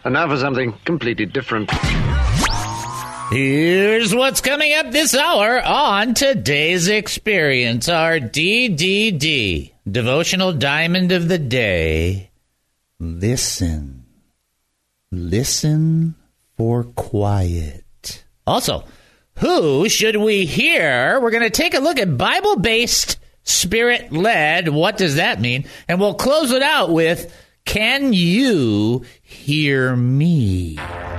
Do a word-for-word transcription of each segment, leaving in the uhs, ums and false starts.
And now for something completely different. Here's what's coming up this hour on Today's Experience, our D D D, Devotional Diamond of the Day. Listen. Listen for quiet. Also, who should we hear? We're going to take a look at Bible-based, Spirit-led. What does that mean? And we'll close it out with, can you hear me?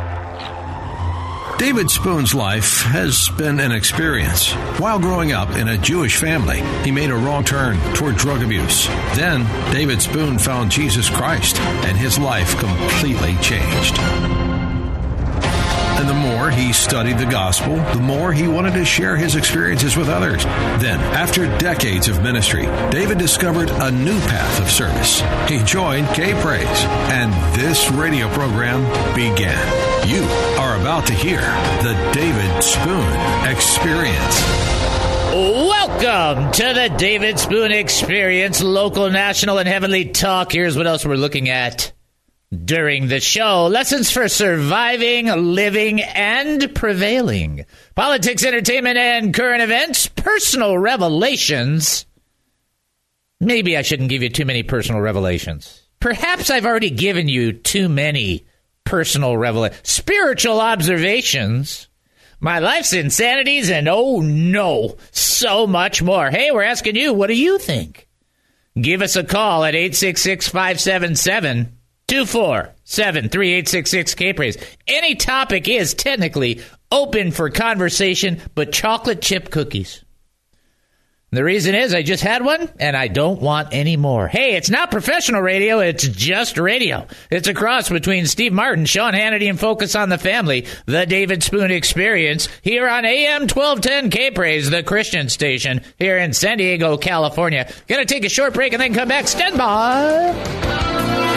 David Spoon's life has been an experience. While growing up in a Jewish family, he made a wrong turn toward drug abuse. Then, David Spoon found Jesus Christ, and his life completely changed. And the more he studied the gospel, the more he wanted to share his experiences with others. Then, after decades of ministry, David discovered a new path of service. He joined K-Praise, and this radio program began. You are about to hear the David Spoon Experience. Welcome to the David Spoon Experience, local, national, and heavenly talk. Here's what else we're looking at during the show. Lessons for surviving, living, and prevailing. Politics, entertainment, and current events. Personal revelations. Maybe I shouldn't give you too many personal revelations. Perhaps I've already given you too many personal revelations. Spiritual observations. My life's insanities, and oh no, so much more. Hey, we're asking you, what do you think? Give us a call at eight six six, five seven seven, two four seven three, eight six six K-Praise. Any topic is technically open for conversation, but chocolate chip cookies. The reason is I just had one, and I don't want any more. Hey, it's not professional radio, it's just radio. It's a cross between Steve Martin, Sean Hannity, and Focus on the Family, the David Spoon Experience, here on A M twelve ten K-Praise, the Christian station, here in San Diego, California. Gonna take a short break and then come back. Stand by.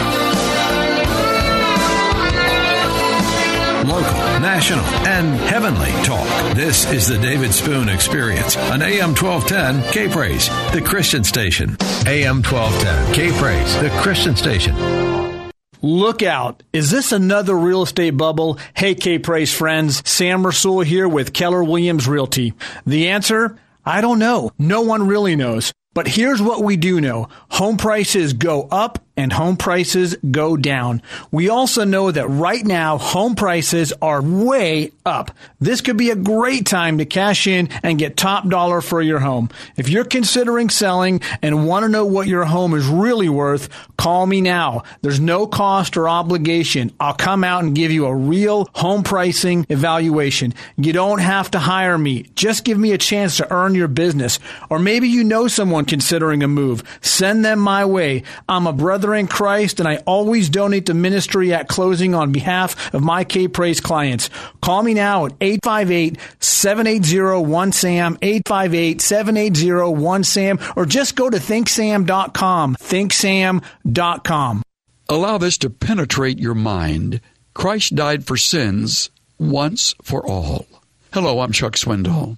Local, national, and heavenly talk. This is the David Spoon Experience on A M twelve ten K-Praise, the Christian station. A M twelve ten K-Praise, the Christian station. Look out. Is this another real estate bubble? Hey, K-Praise friends. Sam Rasul here with Keller Williams Realty. The answer? I don't know. No one really knows. But here's what we do know. Home prices go up and home prices go down. We also know that right now, home prices are way up. This could be a great time to cash in and get top dollar for your home. If you're considering selling and want to know what your home is really worth, call me now. There's no cost or obligation. I'll come out and give you a real home pricing evaluation. You don't have to hire me. Just give me a chance to earn your business. Or maybe you know someone considering a move. Send them my way. I'm a brother in Christ, and I always donate to ministry at closing on behalf of my K-Praise clients. Call me now at eight five eight, seven eight zero, one S A M, eight five eight, seven eight zero, one S A M, or just go to think sam dot com, think sam dot com. Allow this to penetrate your mind. Christ died for sins once for all. Hello, I'm Chuck Swindoll.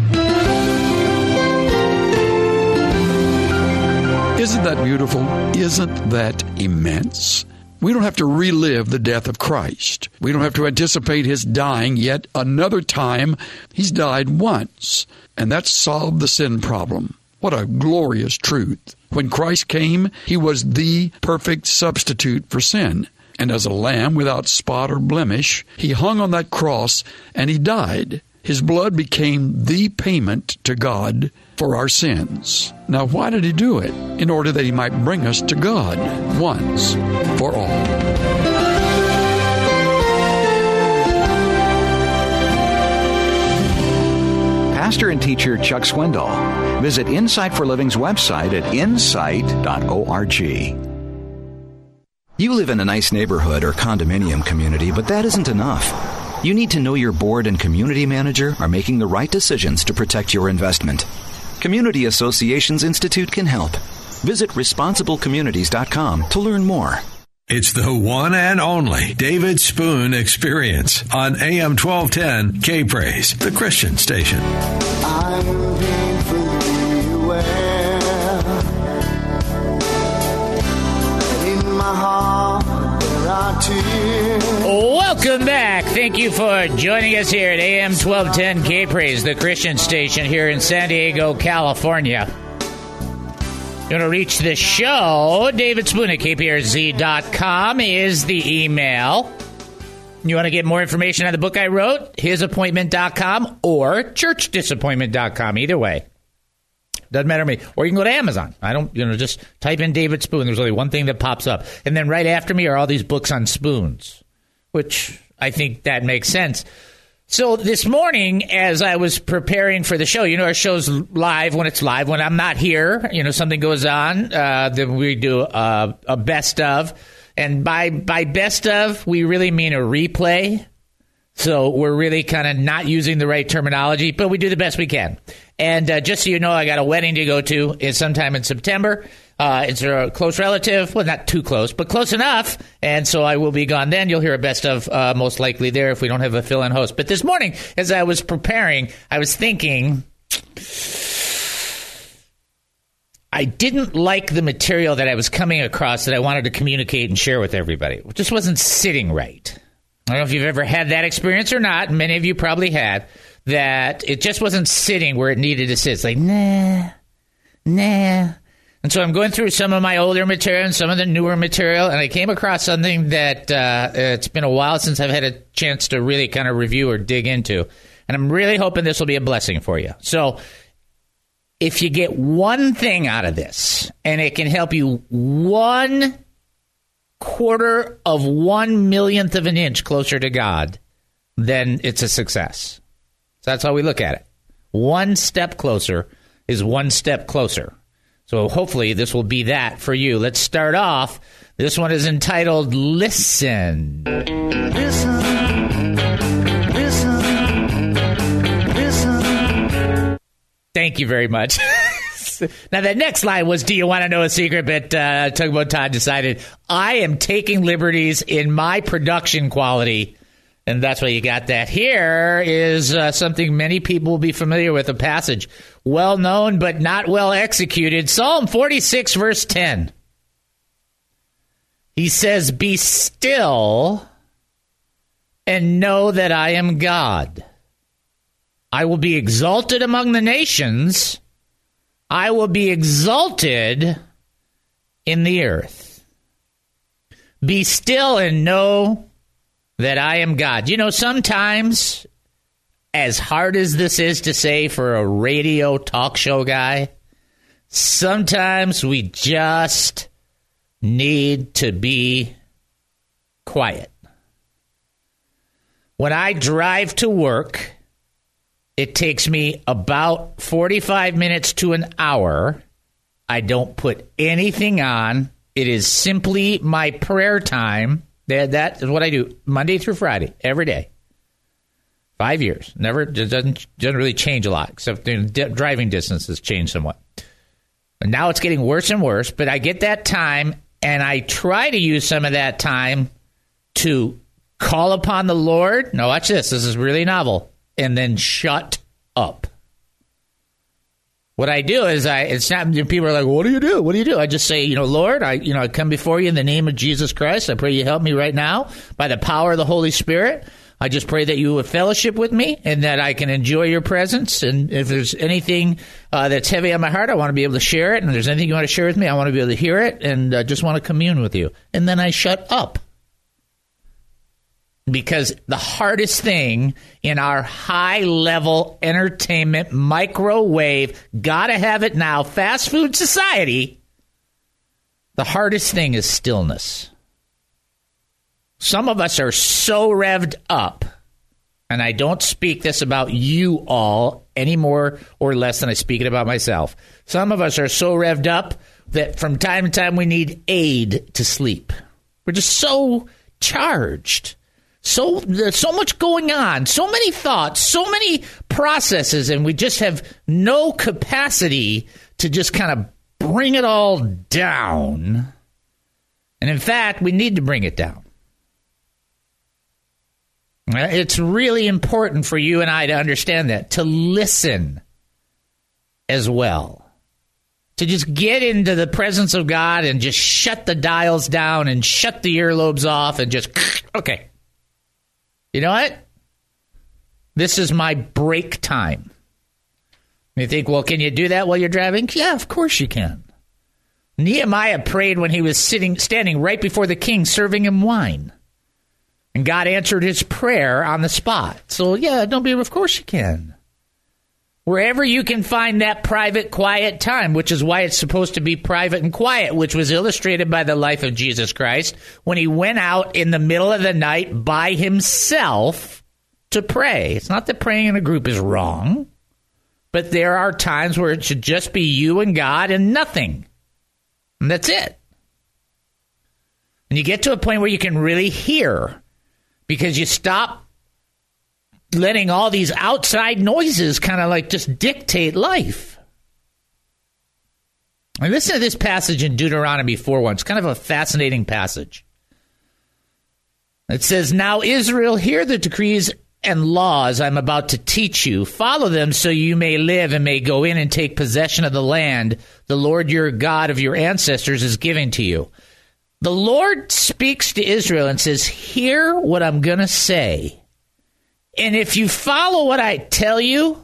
Isn't that beautiful? Isn't that immense? We don't have to relive the death of Christ. We don't have to anticipate his dying yet another time. He's died once, and that solved the sin problem. What a glorious truth. When Christ came, he was the perfect substitute for sin. And as a lamb without spot or blemish, he hung on that cross and he died. His blood became the payment to God for our sins. Now, why did he do it? In order that he might bring us to God once for all. Pastor and teacher Chuck Swindoll. Visit Insight for Living's website at insight dot org. You live in a nice neighborhood or condominium community, but that isn't enough. You need to know your board and community manager are making the right decisions to protect your investment. Community Associations Institute can help. Visit responsible communities dot com to learn more. It's the one and only David Spoon Experience on A M twelve ten K-Praise, the Christian station. I'm painfully aware in my heart there are tears. Welcome back. Thank you for joining us here at A M twelve ten K-Praise, the Christian station here in San Diego, California. You want to reach the show, David Spoon at K P R Z dot com is the email. You want to get more information on the book I wrote, his appointment dot com or church disappointment dot com. Either way. Doesn't matter to me. Or you can go to Amazon. I don't, you know, just type in David Spoon. There's only one thing that pops up. And then right after me are all these books on spoons, which I think that makes sense. So this morning, as I was preparing for the show, you know, our show's live when it's live. When I'm not here, you know, something goes on, uh, then we do a, a best of. And by, by best of, we really mean a replay. So we're really kind of not using the right terminology, but we do the best we can. And uh, just so you know, I got a wedding to go to. It's sometime in September. Uh, it's a close relative. Well, not too close, but close enough. And so I will be gone then. You'll hear a best of uh, most likely there if we don't have a fill-in host. But this morning, as I was preparing, I was thinking I didn't like the material that I was coming across that I wanted to communicate and share with everybody. It just wasn't sitting right. I don't know if you've ever had that experience or not. Many of you probably had. That it just wasn't sitting where it needed to sit. It's like, nah, nah. And so I'm going through some of my older material and some of the newer material, and I came across something that uh, it's been a while since I've had a chance to really kind of review or dig into. And I'm really hoping this will be a blessing for you. So if you get one thing out of this, and it can help you one quarter of one millionth of an inch closer to God, then it's a success. So that's how we look at it. One step closer is one step closer. So hopefully this will be that for you. Let's start off. This one is entitled Listen. Listen, listen, listen. Thank you very much. Now, that next line was, do you want to know a secret? But uh, Tugboat Todd decided, I am taking liberties in my production quality. And that's why you got that. Here is uh, something many people will be familiar with, a passage well known but not well executed. Psalm forty-six, verse ten. He says, be still and know that I am God. I will be exalted among the nations. I will be exalted in the earth. Be still and know that I am God. You know, sometimes, as hard as this is to say for a radio talk show guy, sometimes we just need to be quiet. When I drive to work, it takes me about forty-five minutes to an hour. I don't put anything on. It is simply my prayer time. That is what I do Monday through Friday, every day. Five years. Never, it doesn't, doesn't really change a lot, except the driving distance has changed somewhat. And now it's getting worse and worse, but I get that time, and I try to use some of that time to call upon the Lord. Now, watch this. This is really novel. And then shut up. What I do is I, it's not, people are like, what do you do? What do you do? I just say, you know, Lord, I, you know, I come before you in the name of Jesus Christ. I pray you help me right now by the power of the Holy Spirit. I just pray that you would fellowship with me and that I can enjoy your presence. And if there's anything uh, that's heavy on my heart, I want to be able to share it. And if there's anything you want to share with me, I want to be able to hear it and uh, just want to commune with you. And then I shut up. Because the hardest thing in our high-level entertainment, microwave, gotta have it now, fast food society, the hardest thing is stillness. Some of us are so revved up, and I don't speak this about you all any more or less than I speak it about myself. Some of us are so revved up that from time to time we need aid to sleep. We're just so charged. So there's so much going on, so many thoughts, so many processes, and we just have no capacity to just kind of bring it all down. And in fact, we need to bring it down. It's really important for you and I to understand that, to listen as well. To just get into the presence of God and just shut the dials down and shut the earlobes off and just, okay. You know what? This is my break time. You think, well, can you do that while you're driving? Yeah, of course you can. Nehemiah prayed when he was sitting, standing right before the king, serving him wine. And God answered his prayer on the spot. So, yeah, don't be, of course you can. Wherever you can find that private, quiet time, which is why it's supposed to be private and quiet, which was illustrated by the life of Jesus Christ when he went out in the middle of the night by himself to pray. It's not that praying in a group is wrong, but there are times where it should just be you and God and nothing. And that's it. And you get to a point where you can really hear because you stop letting all these outside noises kind of like just dictate life. And listen to this passage in Deuteronomy four one. It's kind of a fascinating passage. It says, "Now Israel, hear the decrees and laws I'm about to teach you. Follow them so you may live and may go in and take possession of the land the Lord your God of your ancestors is giving to you." The Lord speaks to Israel and says, hear what I'm going to say. And if you follow what I tell you,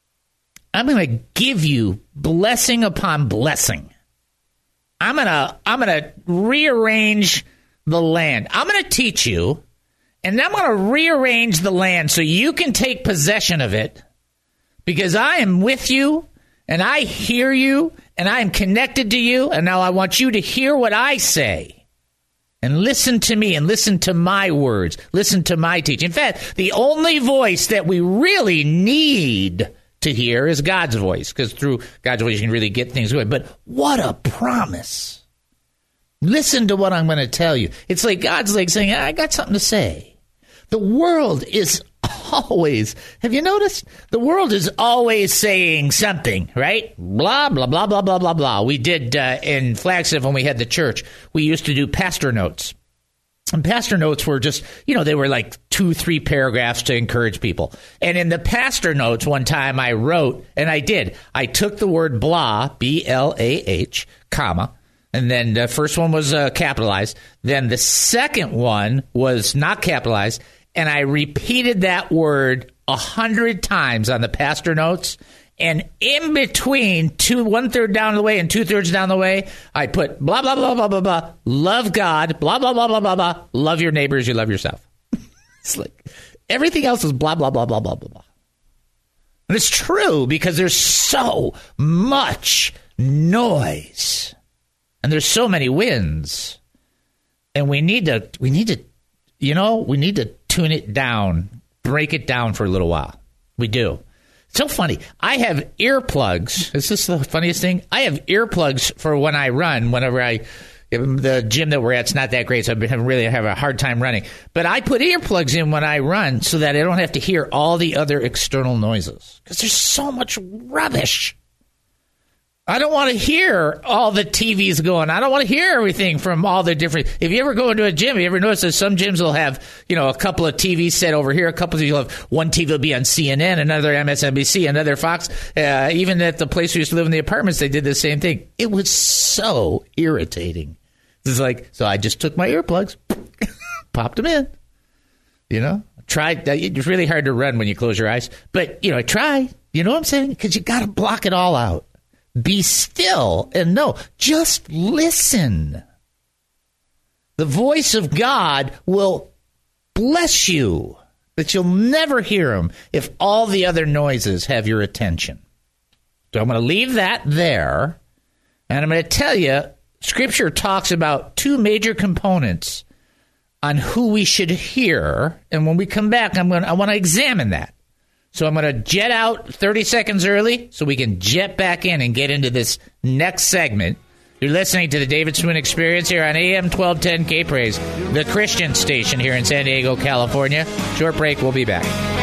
I'm going to give you blessing upon blessing. I'm going to I'm going to rearrange the land. I'm going to teach you, and I'm going to rearrange the land so you can take possession of it because I am with you, and I hear you, and I am connected to you, and now I want you to hear what I say. And listen to me and listen to my words. Listen to my teaching. In fact, the only voice that we really need to hear is God's voice, because through God's voice you can really get things going. But what a promise. Listen to what I'm going to tell you. It's like God's like saying, I got something to say. The world is always, have you noticed? The world is always saying something, right? Blah, blah, blah, blah, blah, blah, blah. We did uh, in Flagstaff when we had the church, we used to do pastor notes. And pastor notes were just, you know, they were like two, three paragraphs to encourage people. And in the pastor notes one time I wrote, and I did, I took the word blah, B L A H, comma, and then the first one was uh, capitalized. Then the second one was not capitalized. And I repeated that word a hundred times on the pastor notes. And in between, two, one third down the way and two thirds down the way, I put blah, blah, blah, blah, blah, blah, love God, blah, blah, blah, blah, blah, blah, love your neighbor as you love yourself. It's like everything else is blah, blah, blah, blah, blah, blah, blah. And it's true because there's so much noise and there's so many winds. And we need to, we need to, you know, we need to tune it down, break it down for a little while. We do. It's so funny. I have earplugs. Is this the funniest thing? I have earplugs for when I run, whenever I, the gym that we're at is not that great, so I really have a hard time running. But I put earplugs in when I run so that I don't have to hear all the other external noises. Because there's so much rubbish. I don't want to hear all the T Vs going. I don't want to hear everything from all the different. If you ever go into a gym, you ever notice that some gyms will have, you know, a couple of T Vs set over here. A couple of you'll have one T V will be on C N N, another M S N B C, another Fox. Uh, even at the place we used to live in the apartments, they did the same thing. It was so irritating. It's like, so I just took my earplugs, popped them in. You know, tried. It's really hard to run when you close your eyes, but you know, I try. You know what I'm saying? Because you got to block it all out. Be still and know. Just listen. The voice of God will bless you, but you'll never hear him if all the other noises have your attention. So I'm going to leave that there, and I'm going to tell you, Scripture talks about two major components on who we should hear, and when we come back, I'm going to, I want to examine that. So I'm going to jet out thirty seconds early so we can jet back in and get into this next segment. You're listening to the David Spoon Experience here on A M twelve ten K-Praise, the Christian station here in San Diego, California. Short break. We'll be back.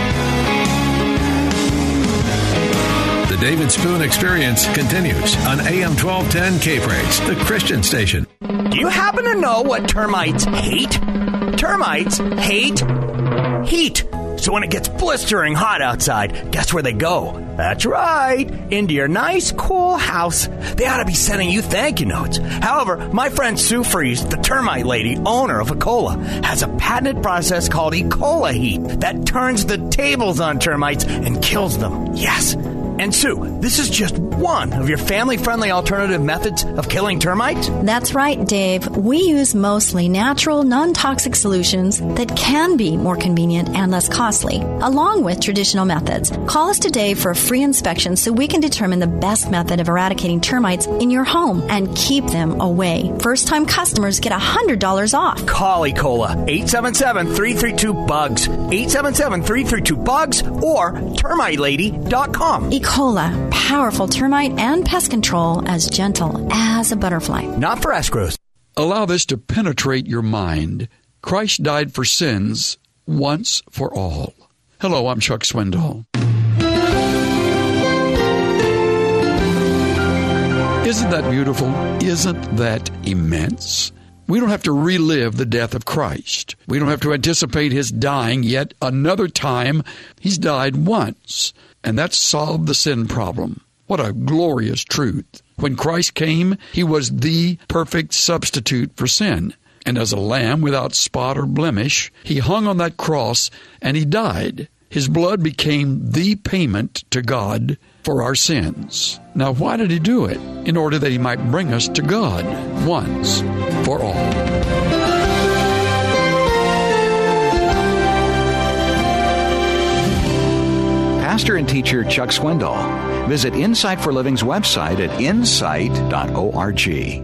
The David Spoon Experience continues on A M twelve ten K-Praise, the Christian station. Do you happen to know what termites hate? Termites hate heat. So when it gets blistering hot outside, guess where they go? That's right, into your nice, cool house. They ought to be sending you thank you notes. However, my friend Sue Freeze, the termite lady, owner of Ecola, has a patented process called Ecola Heat that turns the tables on termites and kills them. Yes. And Sue, this is just one of your family-friendly alternative methods of killing termites? That's right, Dave. We use mostly natural, non-toxic solutions that can be more convenient and less costly, along with traditional methods. Call us today for a free inspection so we can determine the best method of eradicating termites in your home and keep them away. First-time customers get one hundred dollars off. Call Ecola, eight seven seven, three three two, B U G S, eight seven seven, three three two, B U G S, or termite lady dot com. Ecola, powerful termite and pest control as gentle as a butterfly. Not for escrows. Allow this to penetrate your mind. Christ died for sins once for all. Hello, I'm Chuck Swindoll. Isn't that beautiful? Isn't that immense? We don't have to relive the death of Christ. We don't have to anticipate his dying yet another time. He's died once, and that solved the sin problem. What a glorious truth. When Christ came, he was the perfect substitute for sin. And as a lamb without spot or blemish, he hung on that cross and he died. His blood became the payment to God for our sins. Now, why did he do it? In order that he might bring us to God once for all. Pastor and teacher Chuck Swindoll. Visit Insight for Living's website at insight dot org.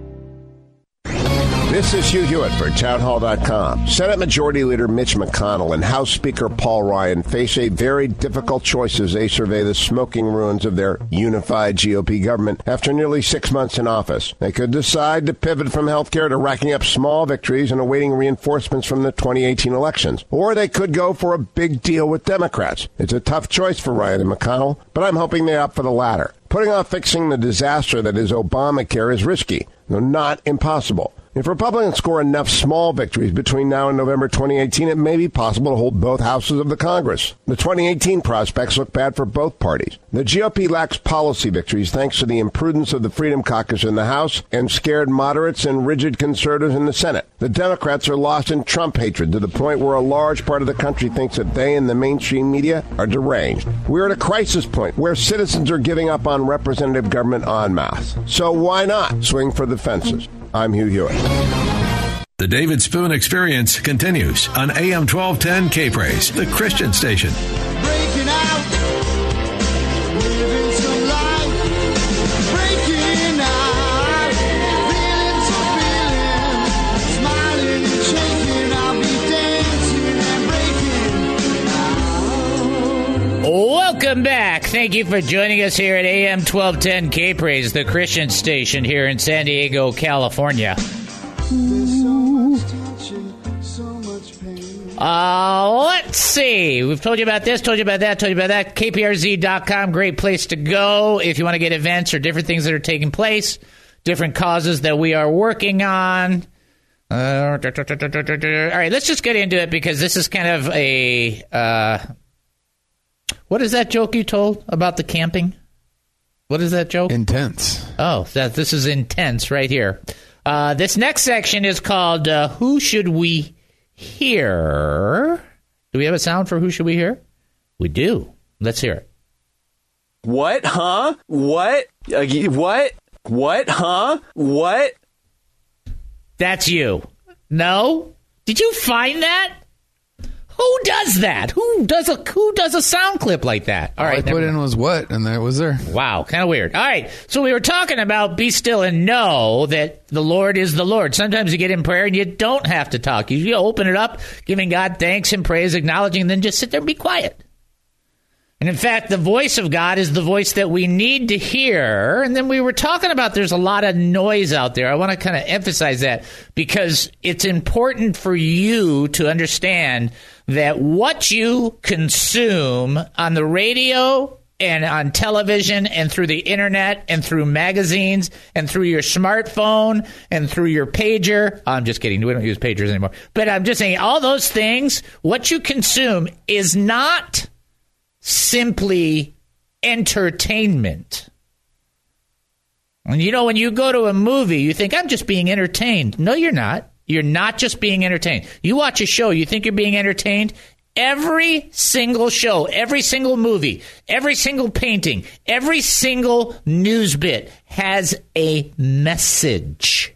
This is Hugh Hewitt for town hall dot com. Senate Majority Leader Mitch McConnell and House Speaker Paul Ryan face a very difficult choice as they survey the smoking ruins of their unified G O P government after nearly six months in office. They could decide to pivot from health care to racking up small victories and awaiting reinforcements from the twenty eighteen elections. Or they could go for a big deal with Democrats. It's a tough choice for Ryan and McConnell, but I'm hoping they opt for the latter. Putting off fixing the disaster that is Obamacare is risky, though not impossible. If Republicans score enough small victories between now and November twenty eighteen, it may be possible to hold both houses of the Congress. The twenty eighteen prospects look bad for both parties. The G O P lacks policy victories thanks to the imprudence of the Freedom Caucus in the House and scared moderates and rigid conservatives in the Senate. The Democrats are lost in Trump hatred to the point where a large part of the country thinks that they and the mainstream media are deranged. We're at a crisis point where citizens are giving up on representative government en masse. So why not swing for the fences? I'm Hugh Hewitt. The David Spoon Experience continues on A M twelve ten K-Praise, the Christian station. Breaking out, living some life, breaking out, feeling so feeling, smiling and shaking, I'll be dancing and breaking out. Welcome back. Thank you for joining us here at A M twelve ten K-Praise, the Christian station here in San Diego, California. Uh, let's see. We've told you about this, told you about that, told you about that. K P R Z dot com, great place to go if you want to get events or different things that are taking place, different causes that we are working on. Uh, all right, let's just get into it because this is kind of a... Uh, what is that joke you told about the camping? What is that joke? Intense. Oh, that this is intense right here. Uh, this next section is called uh, Who Should We Hear? Do we have a sound for Who Should We Hear? We do. Let's hear it. What? Huh? What? Uh, what? What? Huh? What? That's you. No? Did you find that? Who does that? Who does a who does a sound clip like that? All, All right, I put in was what, and there was there. Wow, kind of weird. All right, so we were talking about be still and know that the Lord is the Lord. Sometimes you get in prayer and you don't have to talk. You, you open it up, giving God thanks and praise, acknowledging, and then just sit there and be quiet. And in fact, the voice of God is the voice that we need to hear. And then we were talking about there's a lot of noise out there. I want to kind of emphasize that because it's important for you to understand that what you consume on the radio, and on television and through the internet and through magazines and through your smartphone and through your pager. I'm just kidding. We don't use pagers anymore. But I'm just saying all those things, what you consume is not simply entertainment. And you know, when you go to a movie, you think, I'm just being entertained. No, you're not. You're not just being entertained. You watch a show, you think you're being entertained. Every single show, every single movie, every single painting, every single news bit has a message.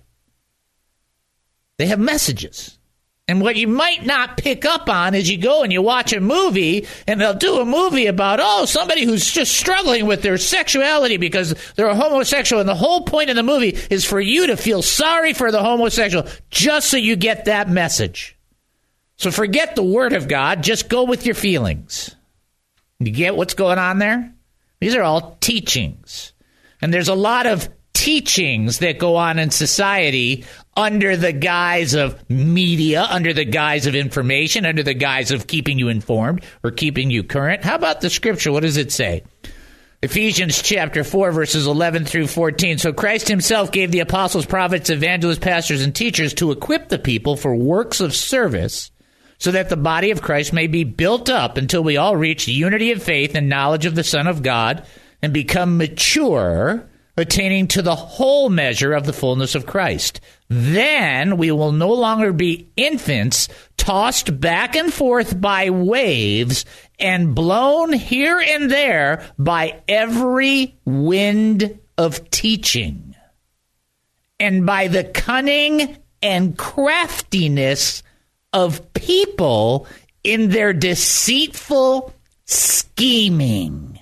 They have messages. And what you might not pick up on is you go and you watch a movie and they'll do a movie about, oh, somebody who's just struggling with their sexuality because they're a homosexual. And the whole point of the movie is for you to feel sorry for the homosexual just so you get that message. So forget the word of God. Just go with your feelings. You get what's going on there? These are all teachings. And there's a lot of teachings that go on in society under the guise of media, under the guise of information, under the guise of keeping you informed or keeping you current. How about the scripture? What does it say? Ephesians chapter four, verses eleven through fourteen. So Christ himself gave the apostles, prophets, evangelists, pastors, and teachers to equip the people for works of service, so that the body of Christ may be built up until we all reach the unity of faith and knowledge of the Son of God and become mature, attaining to the whole measure of the fullness of Christ. Then we will no longer be infants, tossed back and forth by waves and blown here and there by every wind of teaching, and by the cunning and craftiness of people in their deceitful scheming.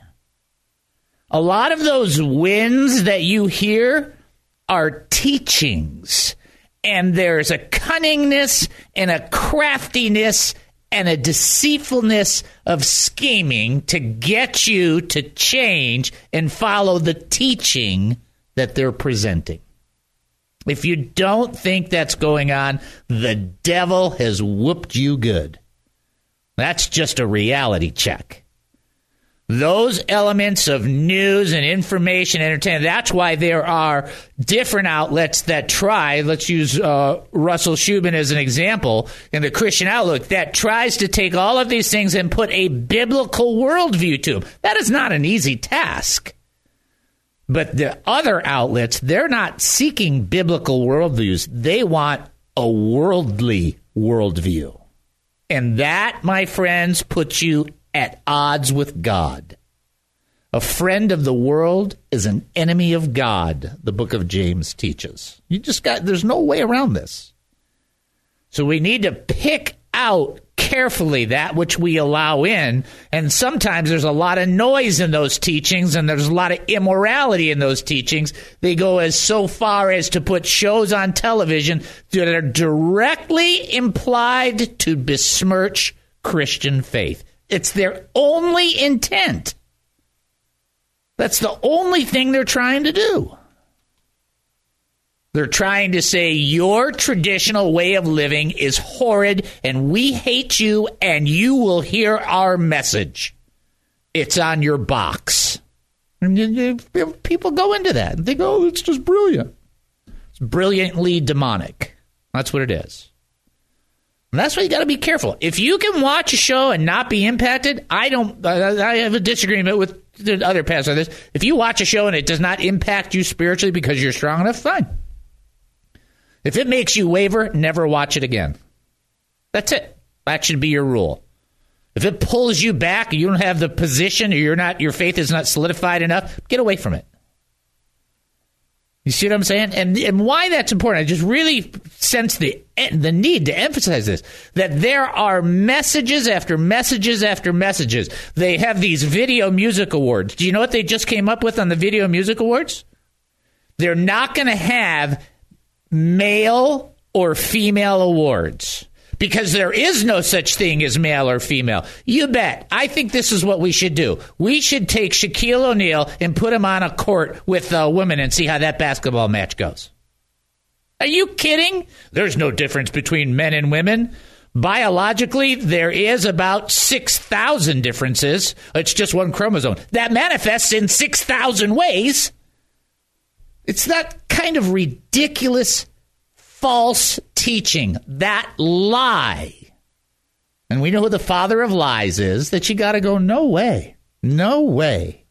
A lot of those winds that you hear are teachings, and there's a cunningness and a craftiness and a deceitfulness of scheming to get you to change and follow the teaching that they're presenting. If you don't think that's going on, the devil has whooped you good. That's just a reality check. Those elements of news and information, entertainment, that's why there are different outlets that try, let's use uh, Russell Shubin as an example, in the Christian Outlook, that tries to take all of these things and put a biblical worldview to them. That is not an easy task. But the other outlets, they're not seeking biblical worldviews. They want a worldly worldview. And that, my friends, puts you at odds with God. A friend of the world is an enemy of God, the book of James teaches. You just got, there's no way around this. So we need to pick out carefully that which we allow in, and sometimes there's a lot of noise in those teachings, and there's a lot of immorality in those teachings. They go as so far as to put shows on television that are directly implied to besmirch Christian faith. It's their only intent. That's the only thing they're trying to do. They're trying to say your traditional way of living is horrid and we hate you and you will hear our message. It's on your box. And people go into that and think, oh, it's just brilliant. It's brilliantly demonic. That's what it is. And that's why you got to be careful. If you can watch a show and not be impacted, I don't, I have a disagreement with the other pastors on this. If you watch a show and it does not impact you spiritually because you're strong enough, fine. If it makes you waver, never watch it again. That's it. That should be your rule. If it pulls you back, you don't have the position, or you're not, your faith is not solidified enough, get away from it. You see what I'm saying? And and why that's important, I just really sense the the need to emphasize this, that there are messages after messages after messages. They have these Video Music Awards. Do you know what they just came up with on the Video Music Awards? They're not going to have male or female awards, because there is no such thing as male or female. You bet. I think this is what we should do. We should take Shaquille O'Neal and put him on a court with uh, women and see how that basketball match goes. Are you kidding? There's no difference between men and women. Biologically, there is about six thousand differences. It's just one chromosome. That manifests in six thousand ways. It's that kind of ridiculous, false teaching, that lie. And we know who the father of lies is, that you got to go, no way, no way.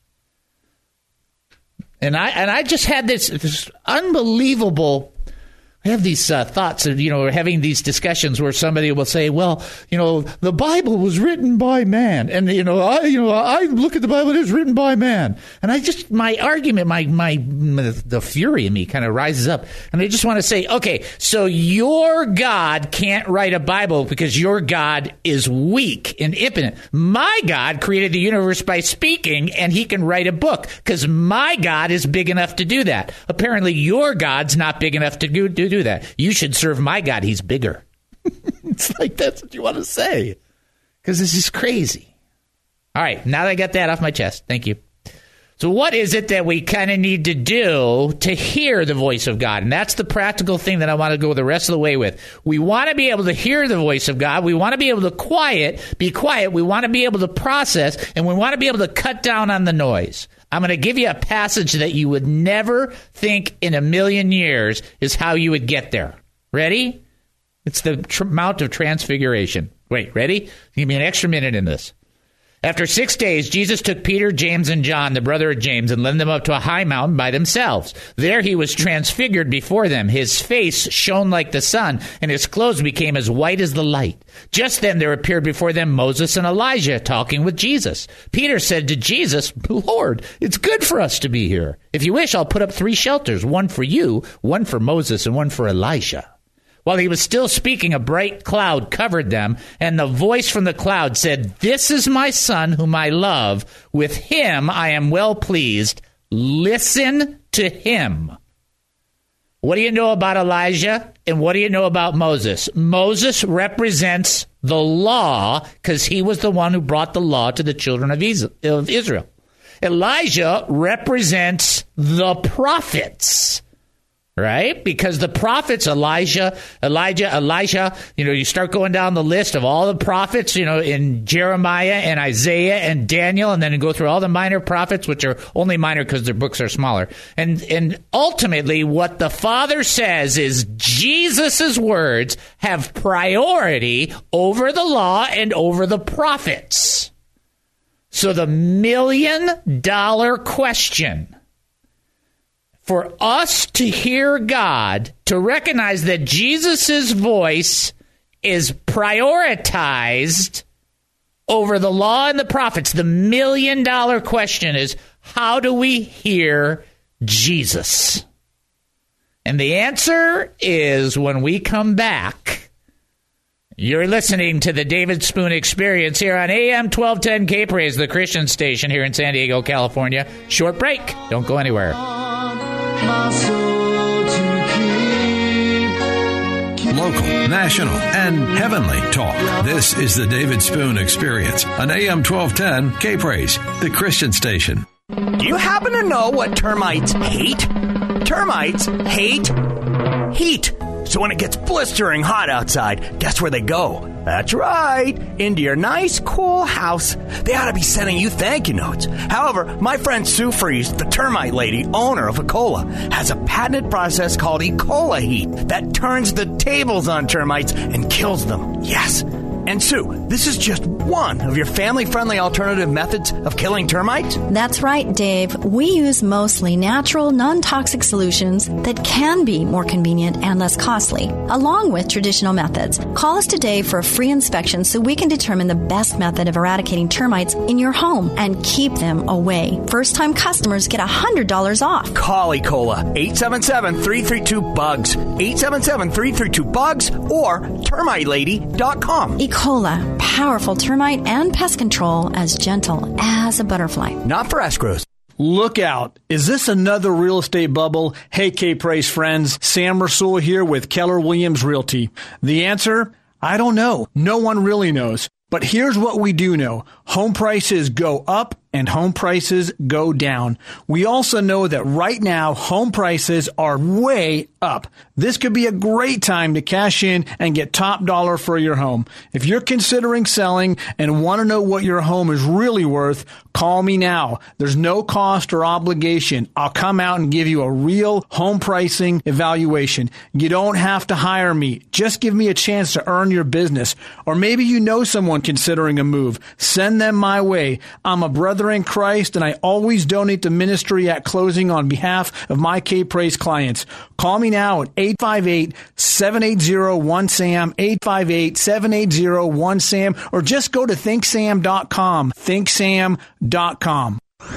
And I and I just had this, this unbelievable... I have these uh, thoughts of, you know, having these discussions where somebody will say, well, you know, the Bible was written by man. And, you know, I, you know, I look at the Bible, it was written by man. And I just, my argument, my, my, the fury in me kind of rises up. And I just want to say, okay, so your God can't write a Bible because your God is weak and impotent. My God created the universe by speaking, and he can write a book because my God is big enough to do that. Apparently, your God's not big enough to do, do do that. You should serve my God. He's bigger. It's like, that's what you want to say. Because this is crazy. All right. Now that I got that off my chest. Thank you. So what is it that we kind of need to do to hear the voice of God? And that's the practical thing that I want to go the rest of the way with. We want to be able to hear the voice of God. We want to be able to quiet, be quiet. We want to be able to process, and we want to be able to cut down on the noise. I'm going to give you a passage that you would never think in a million years is how you would get there. Ready? It's the tr- Mount of Transfiguration. Wait, ready? Give me an extra minute in this. After six days, Jesus took Peter, James, and John, the brother of James, and led them up to a high mountain by themselves. There he was transfigured before them. His face shone like the sun, and his clothes became as white as the light. Just then there appeared before them Moses and Elijah talking with Jesus. Peter said to Jesus, Lord, it's good for us to be here. If you wish, I'll put up three shelters, one for you, one for Moses, and one for Elijah. While he was still speaking, a bright cloud covered them, and the voice from the cloud said, This is my son whom I love. With him I am well pleased. Listen to him. What do you know about Elijah, and what do you know about Moses? Moses represents the law because he was the one who brought the law to the children of Israel. Elijah represents the prophets. Right? Because the prophets, Elijah, Elijah, Elijah, you know, you start going down the list of all the prophets, you know, in Jeremiah and Isaiah and Daniel, and then you go through all the minor prophets, which are only minor because their books are smaller. And, and ultimately, what the Father says is Jesus' words have priority over the law and over the prophets. So the million dollar question for us to hear God, to recognize that Jesus' voice is prioritized over the law and the prophets, the million dollar question is, how do we hear Jesus? And the answer is when we come back. You're listening to the David Spoon Experience here on A M twelve ten K-Praise, the Christian station here in San Diego, California. Short break. Don't go anywhere. Local, national, and heavenly talk. This is the David Spoon Experience on A M twelve ten K-Praise, the Christian station. Do you happen to know what termites hate? Termites hate heat. So when it gets blistering hot outside, guess where they go? That's right, into your nice, cool house. They ought to be sending you thank you notes. However, my friend Sue Freeze, the termite lady, owner of Ecola, has a patented process called Ecola Heat that turns the tables on termites and kills them. Yes. And Sue, this is just one of your family-friendly alternative methods of killing termites? That's right, Dave. We use mostly natural, non-toxic solutions that can be more convenient and less costly, along with traditional methods. Call us today for a free inspection so we can determine the best method of eradicating termites in your home and keep them away. First-time customers get one hundred dollars off. Call Ecola, eight seven seven, three three two, B U G S, eight seven seven, three three two, B U G S, or termite lady dot com. Ecola, powerful termite and pest control as gentle as a butterfly. Not for escrows. Look out. Is this another real estate bubble? Hey, K-Praise friends. Sam Rasul here with Keller Williams Realty. The answer? I don't know. No one really knows. But here's what we do know. Home prices go up and home prices go down. We also know that right now home prices are way up. This could be a great time to cash in and get top dollar for your home. If you're considering selling and want to know what your home is really worth, call me now. There's no cost or obligation. I'll come out and give you a real home pricing evaluation. You don't have to hire me. Just give me a chance to earn your business. Or maybe you know someone considering a move. Send them my way. I'm a brother in Christ, and I always donate to ministry at closing on behalf of my K-Praise clients. Call me now at eight five eight, seven eight zero, one S A M, eight five eight, seven eight zero, one S A M, or just go to think sam dot com, think sam dot com.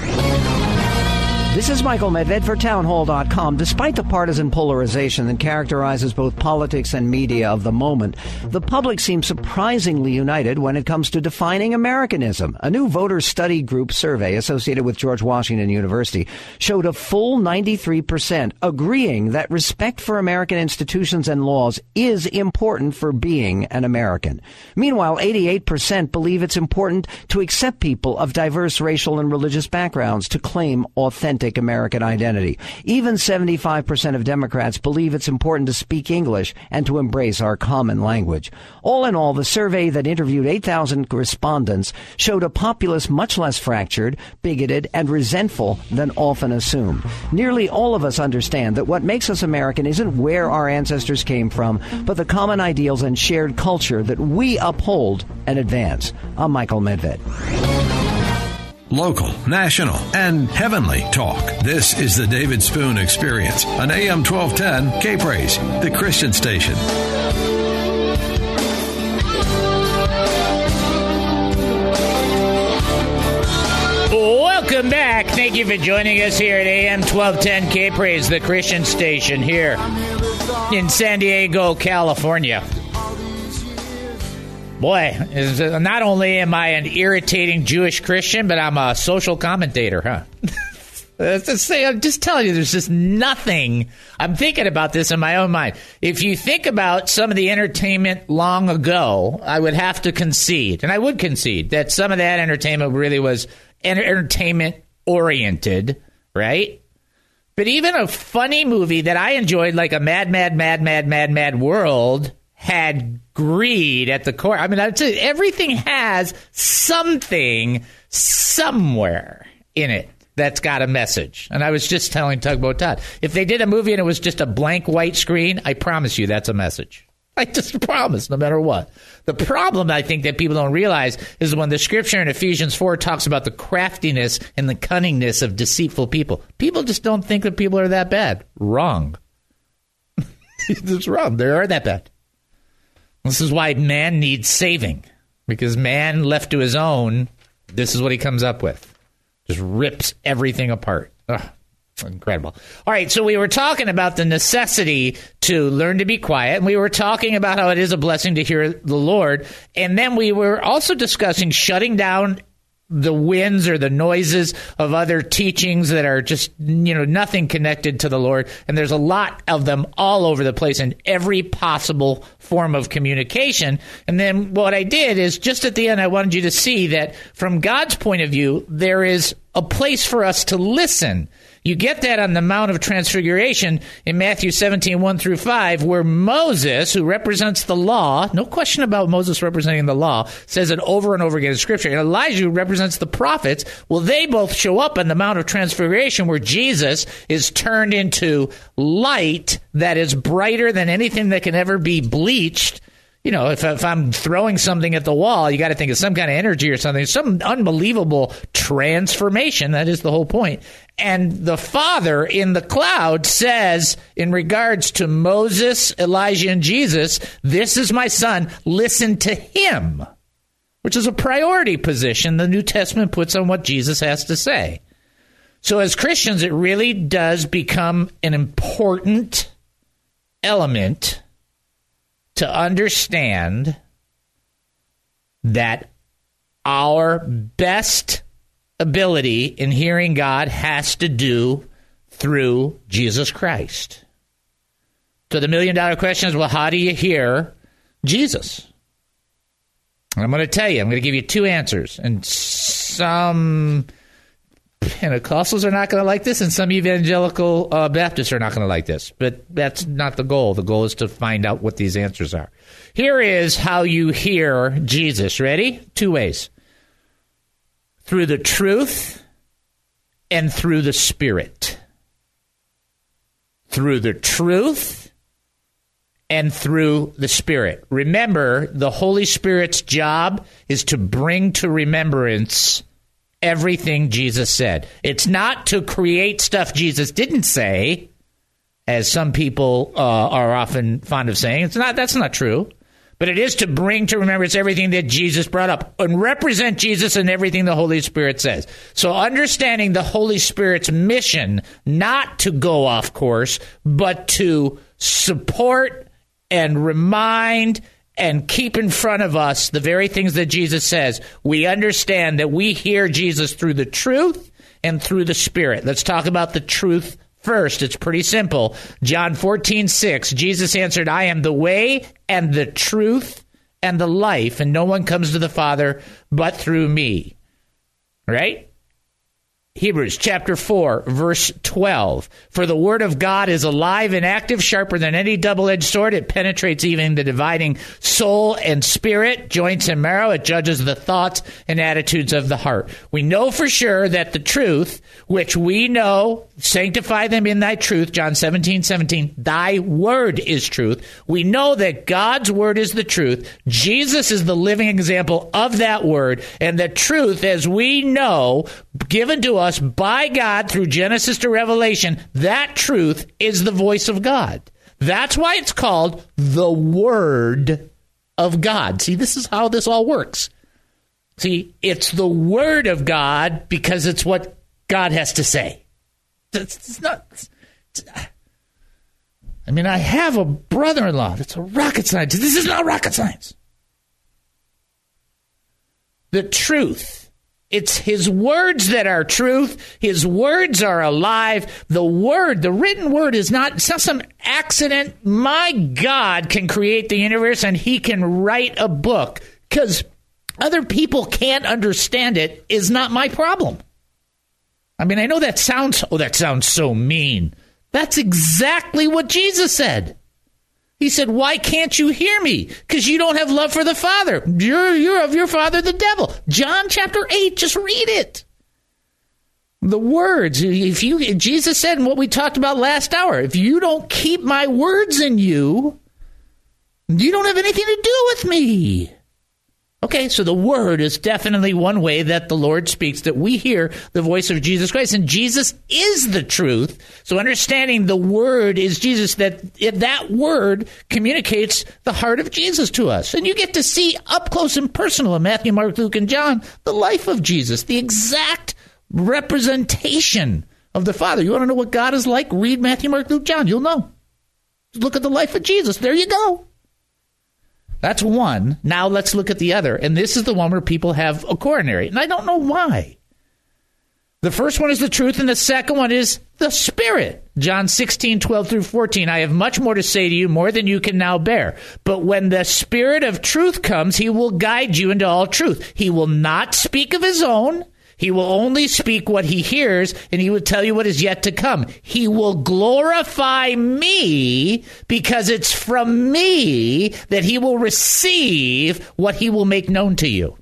This is Michael Medved for townhall dot com. Despite the partisan polarization that characterizes both politics and media of the moment, the public seems surprisingly united when it comes to defining Americanism. A new voter study group survey associated with George Washington University showed a full ninety-three percent agreeing that respect for American institutions and laws is important for being an American. Meanwhile, eighty-eight percent believe it's important to accept people of diverse racial and religious backgrounds to claim authentic American identity. Even seventy-five percent of Democrats believe it's important to speak English and to embrace our common language. All in all, the survey that interviewed eight thousand respondents showed a populace much less fractured, bigoted, and resentful than often assumed. Nearly all of us understand that what makes us American isn't where our ancestors came from, but the common ideals and shared culture that we uphold and advance. I'm Michael Medved. Local, national, and heavenly talk. This is the David Spoon Experience on A M twelve ten K-Praise, the Christian station. Welcome back. Thank you for joining us here at A M twelve ten K-Praise, the Christian station here in San Diego, California. Boy, is, uh, not only am I an irritating Jewish Christian, but I'm a social commentator, huh? just, say, I'm just telling you, there's just nothing. I'm thinking about this in my own mind. If you think about some of the entertainment long ago, I would have to concede, and I would concede, that some of that entertainment really was entertainment-oriented, right? But even a funny movie that I enjoyed, like a Mad, Mad, Mad, Mad, Mad, Mad World, had greed at the core. I mean, I'd say everything has something somewhere in it that's got a message. And I was just telling Tugboat Todd, if they did a movie and it was just a blank white screen, I promise you that's a message. I just promise, no matter what. The problem, I think, that people don't realize is when the scripture in Ephesians four talks about the craftiness and the cunningness of deceitful people. People just don't think that people are that bad. Wrong. It's wrong. They are that bad. This is why man needs saving, because man left to his own, this is what he comes up with. Just rips everything apart. Ugh, incredible. All right, so we were talking about the necessity to learn to be quiet, and we were talking about how it is a blessing to hear the Lord, and then we were also discussing shutting down the winds or the noises of other teachings that are just, you know, nothing connected to the Lord. And there's a lot of them all over the place in every possible form of communication. And then what I did is just at the end, I wanted you to see that from God's point of view, there is a place for us to listen. You get that on the Mount of Transfiguration in Matthew seventeen, one through five, where Moses, who represents the law, no question about Moses representing the law, says it over and over again in Scripture, and Elijah, who represents the prophets, well, they both show up on the Mount of Transfiguration where Jesus is turned into light that is brighter than anything that can ever be bleached. You know, if, if I'm throwing something at the wall, you got to think of some kind of energy or something, some unbelievable transformation. That is the whole point. And the Father in the cloud says, in regards to Moses, Elijah, and Jesus, this is my son, listen to him, which is a priority position the New Testament puts on what Jesus has to say. So as Christians, it really does become an important element to understand that our best ability in hearing God has to do through Jesus Christ. So the million dollar question is, well, how do you hear Jesus? And I'm going to tell you, I'm going to give you two answers. And some Pentecostals are not going to like this, and some evangelical uh, Baptists are not going to like this. But that's not the goal. The goal is to find out what these answers are. Here is how you hear Jesus. Ready? Two ways. Through the truth and through the Spirit. Through the truth and through the Spirit. Remember, the Holy Spirit's job is to bring to remembrance everything Jesus said. It's not to create stuff Jesus didn't say, as some people uh, are often fond of saying. It's not. That's not true. But it is to bring to remembrance everything that Jesus brought up and represent Jesus in everything the Holy Spirit says. So understanding the Holy Spirit's mission, not to go off course, but to support and remind and keep in front of us the very things that Jesus says. We understand that we hear Jesus through the truth and through the Spirit. Let's talk about the truth first. It's pretty simple. John fourteen six, Jesus answered, I am the way and the truth and the life, and no one comes to the Father but through me. Right? Hebrews chapter four, verse twelve. For the word of God is alive and active, sharper than any double-edged sword. It penetrates even the dividing soul and spirit, joints and marrow. It judges the thoughts and attitudes of the heart. We know for sure that the truth, which we know, sanctify them in thy truth, John seventeen seventeen, thy word is truth. We know that God's word is the truth. Jesus is the living example of that word, and the truth, as we know, given to us by God through Genesis to Revelation, that truth is the voice of God. That's why it's called the Word of God. See, this is how this all works. See, it's the Word of God because it's what God has to say. It's, it's not. It's, I mean, I have a brother-in-law that's a rocket scientist. This is not rocket science. The truth. It's his words that are truth. His words are alive. The word, the written word is not, it's not some accident. My God can create the universe and he can write a book because other people can't understand it is not my problem. I mean, I know that sounds, oh, that sounds so mean. That's exactly what Jesus said. He said, why can't you hear me? Because you don't have love for the Father. You're, you're of your father, the devil. John chapter eight, just read it. The words, if you, Jesus said in what we talked about last hour, if you don't keep my words in you, you don't have anything to do with me. Okay, so the word is definitely one way that the Lord speaks, that we hear the voice of Jesus Christ. And Jesus is the truth. So understanding the word is Jesus, that that word communicates the heart of Jesus to us. And you get to see up close and personal in Matthew, Mark, Luke, and John, the life of Jesus, the exact representation of the Father. You want to know what God is like? Read Matthew, Mark, Luke, John. You'll know. Look at the life of Jesus. There you go. That's one. Now let's look at the other. And this is the one where people have a coronary. And I don't know why. The first one is the truth, and the second one is the Spirit. John sixteen, twelve through fourteen. I have much more to say to you, more than you can now bear. But when the Spirit of truth comes, he will guide you into all truth. He will not speak of his own. He will only speak what he hears, and he will tell you what is yet to come. He will glorify me because it's from me that he will receive what he will make known to you.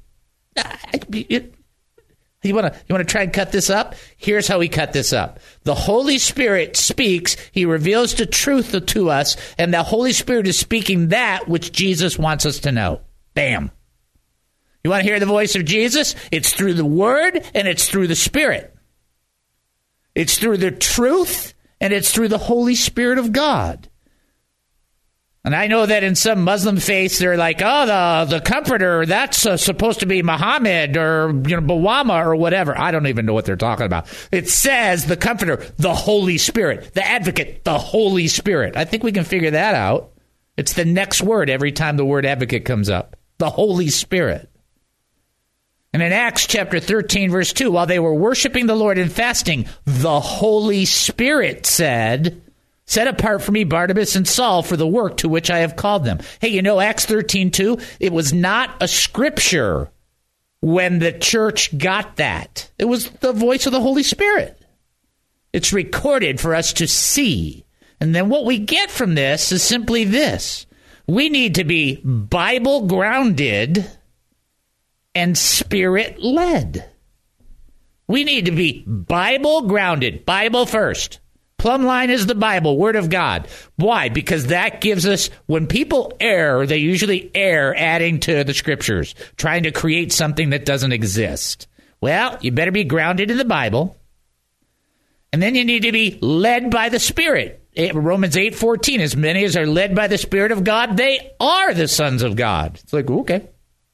You want to you want to try and cut this up? Here's how we cut this up. The Holy Spirit speaks. He reveals the truth to us, and the Holy Spirit is speaking that which Jesus wants us to know. Bam. You want to hear the voice of Jesus? It's through the Word and it's through the Spirit. It's through the truth and it's through the Holy Spirit of God. And I know that in some Muslim faiths, they're like, oh, the, the Comforter, that's uh, supposed to be Muhammad or you know Bawama or whatever. I don't even know what they're talking about. It says the Comforter, the Holy Spirit, the Advocate, the Holy Spirit. I think we can figure that out. It's the next word every time the word advocate comes up. The Holy Spirit. And in Acts chapter thirteen, verse two, while they were worshiping the Lord and fasting, the Holy Spirit said, set apart for me Barnabas and Saul for the work to which I have called them. Hey, you know, Acts thirteen two, it was not a scripture when the church got that. It was the voice of the Holy Spirit. It's recorded for us to see. And then what we get from this is simply this. We need to be Bible grounded and Spirit led. We need to be Bible grounded, Bible first. Plumb line is the Bible, Word of God. Why? Because that gives us, when people err, they usually err adding to the scriptures, trying to create something that doesn't exist. Well, you better be grounded in the Bible. And then you need to be led by the Spirit. Romans eight fourteen, as many as are led by the Spirit of God, they are the sons of God. It's like, okay.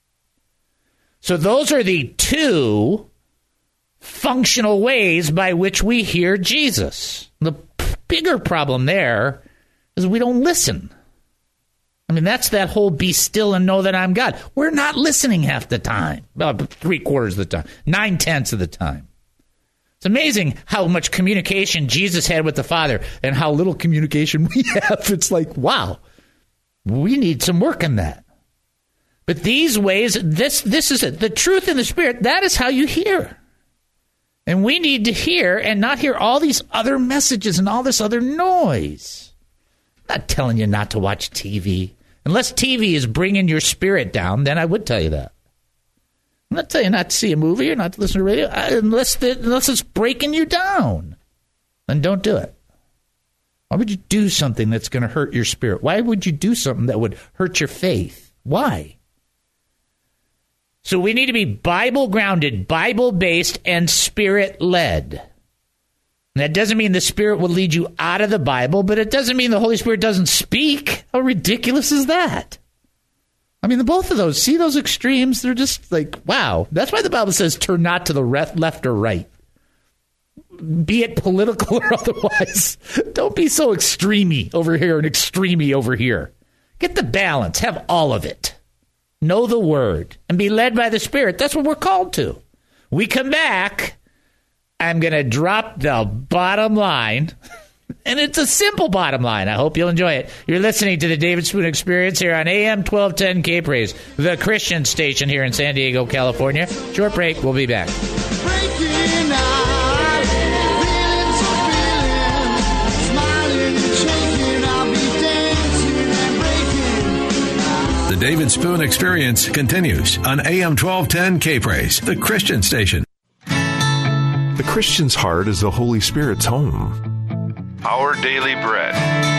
So those are the two functional ways by which we hear Jesus. The p- bigger problem there is we don't listen. I mean, that's that whole be still and know that I'm God. We're not listening half the time. Well, three quarters of the time. Nine-tenths of the time. It's amazing how much communication Jesus had with the Father and how little communication we have. It's like, wow, we need some work in that. But these ways, this this is it. The truth in the Spirit, that is how you hear. And we need to hear and not hear all these other messages and all this other noise. I'm not telling you not to watch T V. Unless T V is bringing your spirit down, then I would tell you that. I'm not telling you not to see a movie or not to listen to radio, unless, the, unless it's breaking you down. Then don't do it. Why would you do something that's going to hurt your spirit? Why would you do something that would hurt your faith? Why? So we need to be Bible-grounded, Bible-based, and Spirit-led. That doesn't mean the Spirit will lead you out of the Bible, but it doesn't mean the Holy Spirit doesn't speak. How ridiculous is that? I mean, the both of those, see those extremes? They're just like, wow. That's why the Bible says turn not to the left or right. Be it political or otherwise. Don't be so extreme-y over here and extreme-y over here. Get the balance. Have all of it. Know the Word and be led by the Spirit. That's what we're called to. We come back. I'm going to drop the bottom line. And it's a simple bottom line. I hope you'll enjoy it. You're listening to the David Spoon Experience here on A M twelve ten K-Praise, the Christian station here in San Diego, California. Short break. We'll be back. Breaking out, feeling so feeling, smiling and shaking, I'll be dancing and breaking out. The David Spoon Experience continues on A M twelve ten K-Praise, the Christian station. The Christian's heart is the Holy Spirit's home. Our Daily Bread.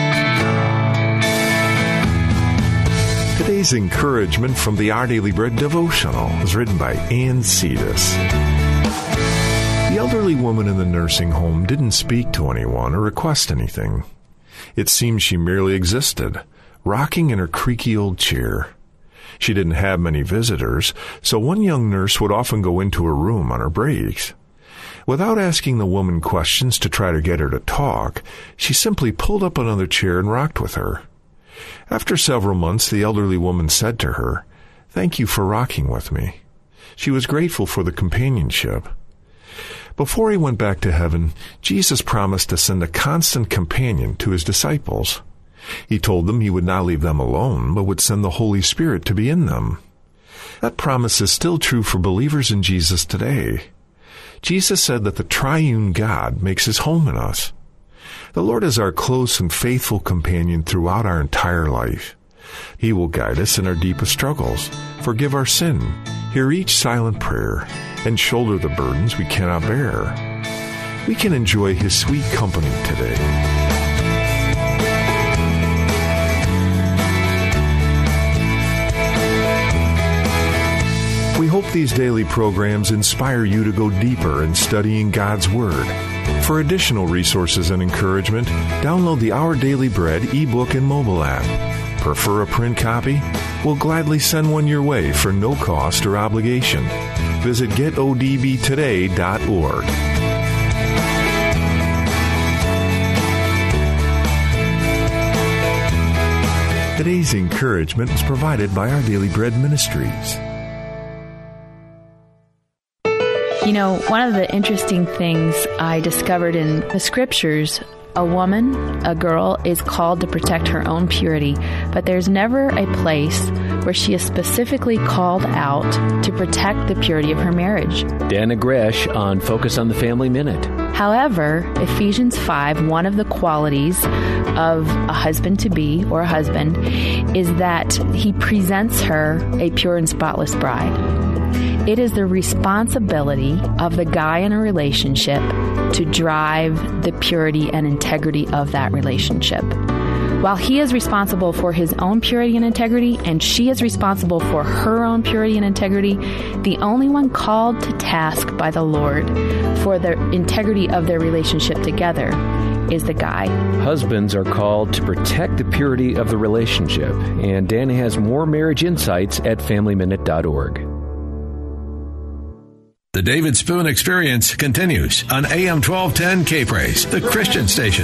Today's encouragement from the Our Daily Bread devotional was written by Ann Cetus. The elderly woman in the nursing home didn't speak to anyone or request anything. It seemed she merely existed, rocking in her creaky old chair. She didn't have many visitors, so one young nurse would often go into her room on her breaks. Without asking the woman questions to try to get her to talk, she simply pulled up another chair and rocked with her. After several months, the elderly woman said to her, "Thank you for rocking with me." She was grateful for the companionship. Before he went back to heaven, Jesus promised to send a constant companion to his disciples. He told them he would not leave them alone, but would send the Holy Spirit to be in them. That promise is still true for believers in Jesus today. Jesus said that the triune God makes his home in us. The Lord is our close and faithful companion throughout our entire life. He will guide us in our deepest struggles, forgive our sin, hear each silent prayer, and shoulder the burdens we cannot bear. We can enjoy his sweet company today. We hope these daily programs inspire you to go deeper in studying God's Word. For additional resources and encouragement, download the Our Daily Bread ebook and mobile app. Prefer a print copy? We'll gladly send one your way for no cost or obligation. Visit get o d b today dot org. Today's encouragement is provided by Our Daily Bread Ministries. You know, one of the interesting things I discovered in the scriptures, a woman, a girl, is called to protect her own purity, but there's never a place where she is specifically called out to protect the purity of her marriage. Dana Gresh on Focus on the Family Minute. However, Ephesians five, one of the qualities of a husband-to-be or a husband is that he presents her a pure and spotless bride. It is the responsibility of the guy in a relationship to drive the purity and integrity of that relationship. While he is responsible for his own purity and integrity, and she is responsible for her own purity and integrity, the only one called to task by the Lord for the integrity of their relationship together is the guy. Husbands are called to protect the purity of the relationship, and Dana has more marriage insights at family minute dot org. The David Spoon Experience continues on A M twelve ten K-Praise, the Christian station.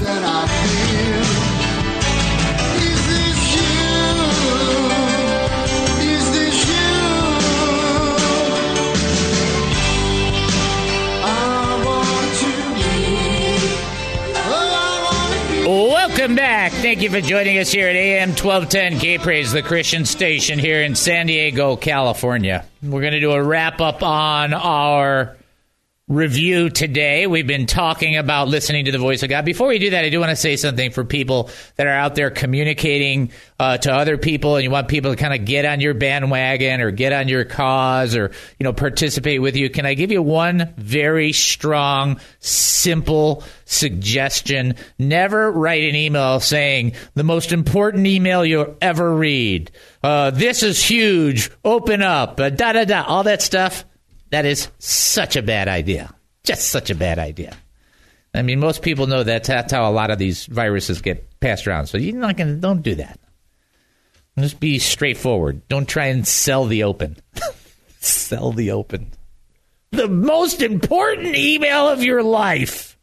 Welcome back. Thank you for joining us here at A M twelve ten K-Praise, the Christian station here in San Diego, California. We're going to do a wrap-up on our review today. We've been talking about listening to the voice of God. Before we do that, I do want to say something for people that are out there communicating uh, to other people, and you want people to kind of get on your bandwagon or get on your cause or, you know, participate with you. Can I give you one very strong, simple suggestion? Never write an email saying the most important email you'll ever read. Uh, this is huge. Open up. Uh, da da da. All that stuff. That is such a bad idea. Just such a bad idea. I mean, most people know that that's how a lot of these viruses get passed around. So you're not going to, don't do that. Just be straightforward. Don't try and sell the open. Sell the open. The most important email of your life.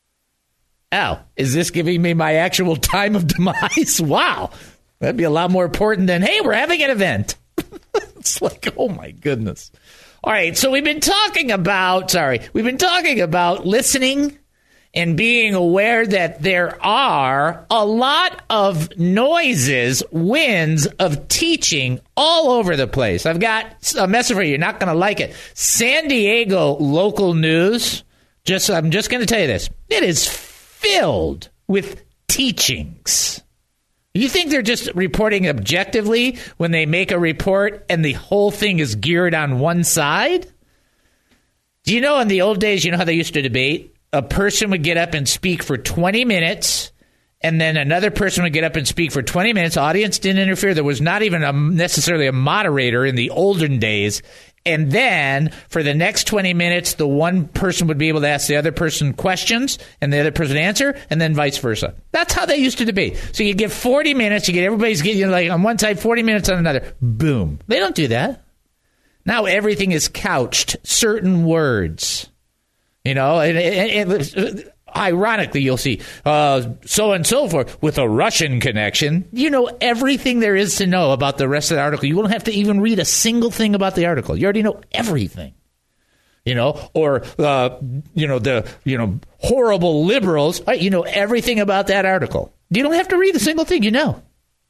Oh, is this giving me my actual time of demise? Wow. That'd be a lot more important than, hey, we're having an event. It's like, oh my goodness. All right, so we've been talking about, sorry, we've been talking about listening and being aware that there are a lot of noises, winds of teaching all over the place. I've got a message for you. You're not going to like it. San Diego local news, just I'm just going to tell you this. It is filled with teachings. You think they're just reporting objectively when they make a report and the whole thing is geared on one side? Do you know in the old days, you know how they used to debate? A person would get up and speak for twenty minutes, and then another person would get up and speak for twenty minutes. Audience didn't interfere. There was not even a, necessarily a moderator in the olden days. And then for the next twenty minutes, the one person would be able to ask the other person questions and the other person answer, and then vice versa. That's how they used to debate. So you get forty minutes, you get everybody's getting, you know, like on one side, forty minutes on another. Boom. They don't do that. Now everything is couched, certain words. You know, and, and, and ironically, you'll see uh, so and so forth with a Russian connection. You know everything there is to know about the rest of the article. You won't have to even read a single thing about the article. You already know everything. You know, or uh, you know the you know horrible liberals. Right? You know everything about that article. You don't have to read a single thing. You know.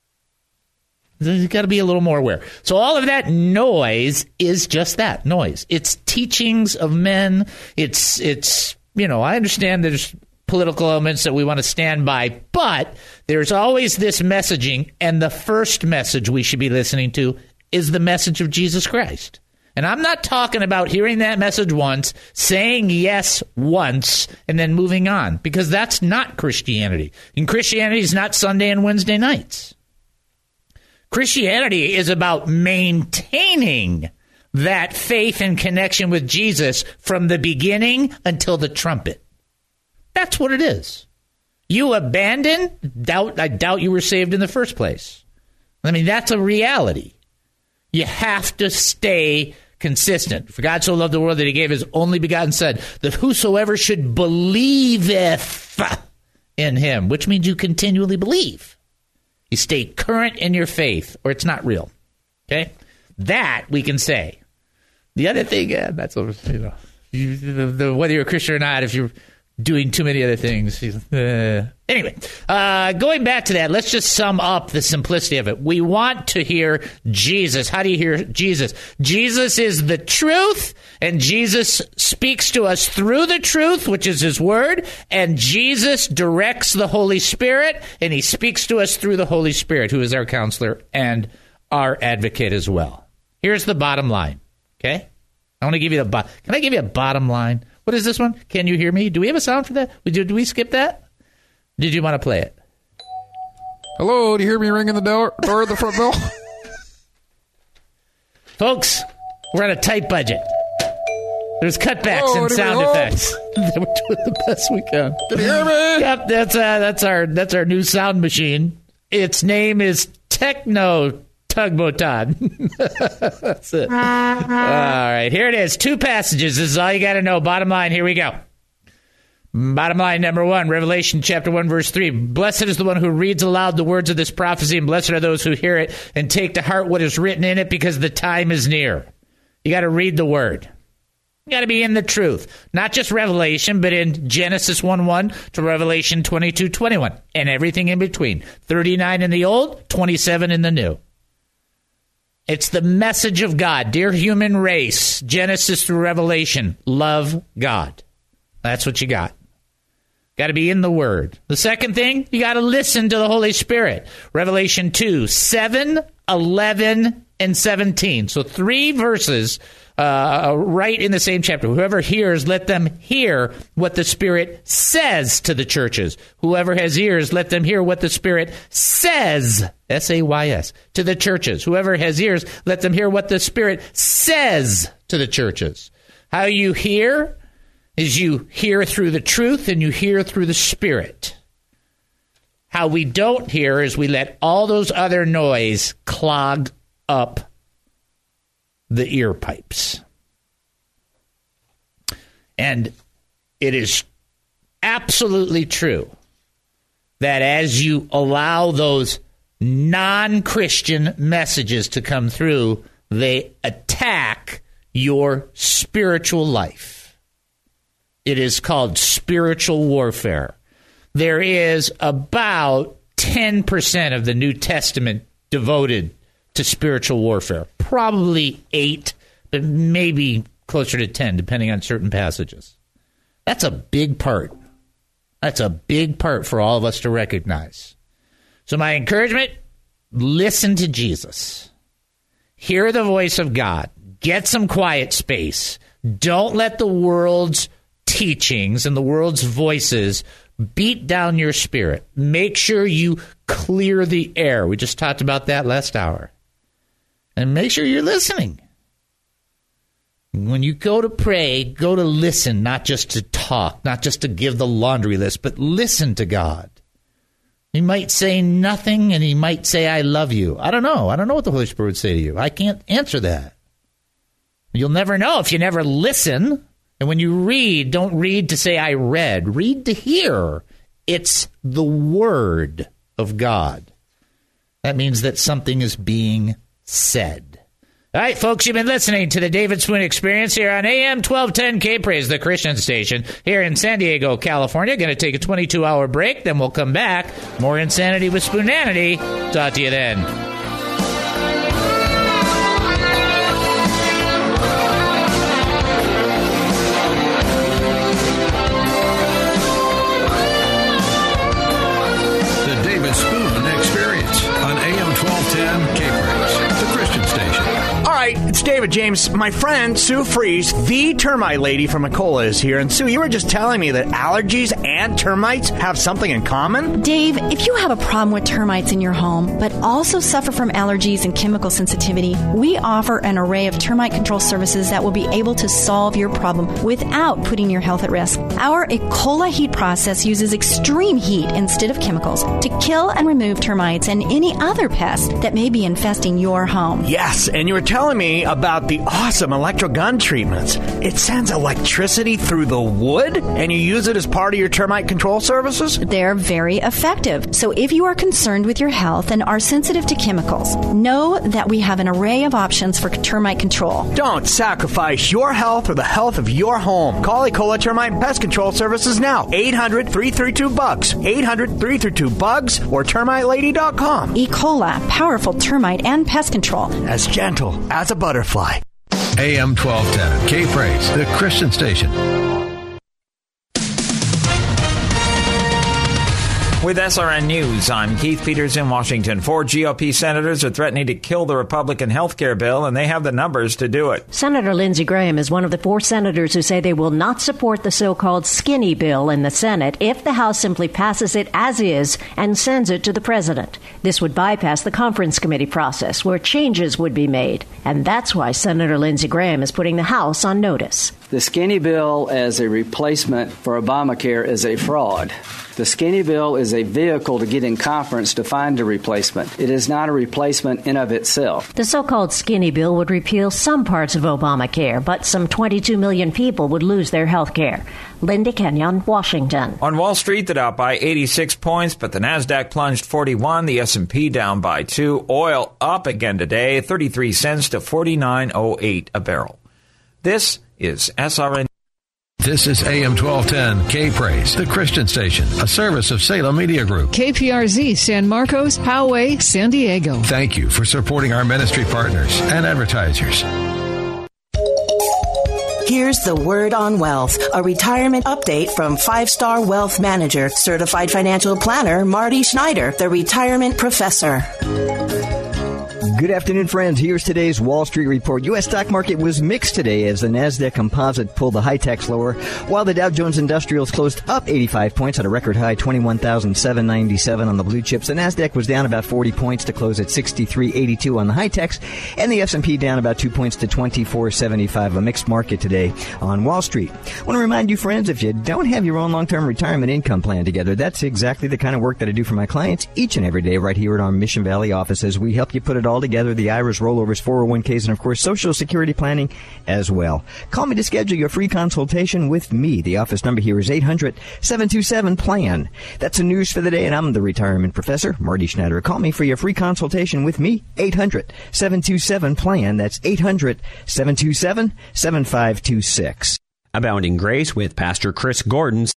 You've got to be a little more aware. So all of that noise is just that, noise. It's teachings of men. It's, it's you know, I understand there's political elements that we want to stand by, but there's always this messaging, and the first message we should be listening to is the message of Jesus Christ. And I'm not talking about hearing that message once, saying yes once, and then moving on, because that's not Christianity. And Christianity is not Sunday and Wednesday nights. Christianity is about maintaining that faith and connection with Jesus from the beginning until the trumpet. That's what it is. You abandon, doubt, I doubt you were saved in the first place. I mean, that's a reality. You have to stay consistent. For God so loved the world that he gave his only begotten Son, that whosoever should believeth in him, which means you continually believe. You stay current in your faith, or it's not real. Okay? That we can say. The other thing, yeah, that's, you know, you, the, the, whether you're a Christian or not, if you're doing too many other things. Uh, anyway, uh, going back to that, let's just sum up the simplicity of it. We want to hear Jesus. How do you hear Jesus? Jesus is the truth, and Jesus speaks to us through the truth, which is his word, and Jesus directs the Holy Spirit, and he speaks to us through the Holy Spirit, who is our counselor and our advocate as well. Here's the bottom line, okay? I want to give you the bo- Can I give you a bottom line? What is this one? Can you hear me? Do we have a sound for that? Did, did we skip that? Did you want to play it? Hello, do you hear me ringing the door, door of the front bell? Folks, we're on a tight budget. There's cutbacks Hello, and sound home? effects. We're doing the best we can. Can you hear me? Yep, that's uh, that's our that's our new sound machine. Its name is Techno Tugbotan. That's it. All right, here it is. Two passages. This is all you got to know. Bottom line, here we go. Bottom line number one, Revelation chapter one, verse three. Blessed is the one who reads aloud the words of this prophecy, and blessed are those who hear it and take to heart what is written in it, because the time is near. You got to read the word. You got to be in the truth. Not just Revelation, but in Genesis one one to Revelation twenty-two twenty-one, and everything in between. thirty-nine in the old, twenty-seven in the new. It's the message of God. Dear human race, Genesis through Revelation, love God. That's what you got. Got to be in the Word. The second thing, you got to listen to the Holy Spirit. Revelation two, seven, eleven, and seventeen. So three verses uh, right in the same chapter. Whoever hears, let them hear what the Spirit says to the churches. Whoever has ears, let them hear what the Spirit says, S A Y S, to the churches. Whoever has ears, let them hear what the Spirit says to the churches. How you hear is you hear through the truth and you hear through the Spirit. How we don't hear is we let all those other noise clog up the ear pipes. And it is absolutely true that as you allow those non-Christian messages to come through, they attack your spiritual life. It is called spiritual warfare. There is about ten percent of the New Testament devoted to spiritual warfare. Probably eight, but maybe closer to ten, depending on certain passages. That's a big part. That's a big part for all of us to recognize. So my encouragement, listen to Jesus. Hear the voice of God. Get some quiet space. Don't let the world's teachings and the world's voices beat down your spirit. Make sure you clear the air. We just talked about that last hour. And make sure you're listening. When you go to pray, go to listen, not just to talk, not just to give the laundry list, but listen to God. He might say nothing, and he might say, I love you. I don't know. I don't know what the Holy Spirit would say to you. I can't answer that. You'll never know if you never listen. And when you read, don't read to say, I read. Read to hear. It's the Word of God. That means that something is being said. All right, folks, you've been listening to the David Spoon Experience here on A M twelve ten K-Praise, the Christian station here in San Diego, California. Going to take a twenty-two hour break, then we'll come back. More Insanity with Spoonanity. Talk to you then. It's David James. My friend Sue Fries, the termite lady from Ecola, is here. And Sue, you were just telling me that allergies and termites have something in common? Dave, if you have a problem with termites in your home, but also suffer from allergies and chemical sensitivity, we offer an array of termite control services that will be able to solve your problem without putting your health at risk. Our Ecola heat process uses extreme heat instead of chemicals to kill and remove termites and any other pests that may be infesting your home. Yes, and you were telling me me about the awesome electrogun treatments. It sends electricity through the wood, and you use it as part of your termite control services? They're very effective. So if you are concerned with your health and are sensitive to chemicals, know that we have an array of options for termite control. Don't sacrifice your health or the health of your home. Call Ecola Termite and Pest Control Services now. eight hundred, three three two, bugs. eight hundred, three three two, bugs or termite lady dot com. Ecola, powerful termite and pest control. As gentle as a butterfly. A M twelve ten, K-Praise, the Christian station. With S R N News, I'm Keith Peters in Washington. Four G O P senators are threatening to kill the Republican health care bill, and they have the numbers to do it. Senator Lindsey Graham is one of the four senators who say they will not support the so-called skinny bill in the Senate if the House simply passes it as is and sends it to the president. This would bypass the conference committee process where changes would be made, and that's why Senator Lindsey Graham is putting the House on notice. The skinny bill as a replacement for Obamacare is a fraud. The skinny bill is a vehicle to get in conference to find a replacement. It is not a replacement in of itself. The so-called skinny bill would repeal some parts of Obamacare, but some twenty-two million people would lose their health care. Linda Kenyon, Washington. On Wall Street, the Dow by eighty-six points, but the Nasdaq plunged forty-one, the S and P down by two. Oil up again today, thirty-three cents to forty-nine oh eight a barrel. This is S R N. This is A M twelve ten, K-Praise, the Christian station, a service of Salem Media Group. K P R Z, San Marcos, Poway, San Diego. Thank you for supporting our ministry partners and advertisers. Here's the word on wealth, a retirement update from five-star wealth manager, certified financial planner Marty Schneider, the retirement professor. Good afternoon, friends. Here's today's Wall Street report. U S stock market was mixed today as the Nasdaq Composite pulled the high techs lower, while the Dow Jones Industrials closed up eighty-five points at a record high twenty-one thousand seven hundred ninety-seven on the blue chips. The Nasdaq was down about forty points to close at sixty-three eighty-two on the high techs, and the S and P down about two points to twenty-four seventy-five. A mixed market today on Wall Street. I want to remind you, friends, if you don't have your own long-term retirement income plan together, that's exactly the kind of work that I do for my clients each and every day right here at our Mission Valley offices. We help you put it all together. Together, the I R As, rollovers, four oh one k's, and of course Social Security planning as well. Call me to schedule your free consultation with me. The office number here is eight hundred, seven two seven, plan. That's the news for the day, and I'm the retirement professor, Marty Schneider. Call me for your free consultation with me, eight hundred, seven two seven, plan. That's eight hundred, seven two seven, seven five two six. Abounding Grace with Pastor Chris Gordon.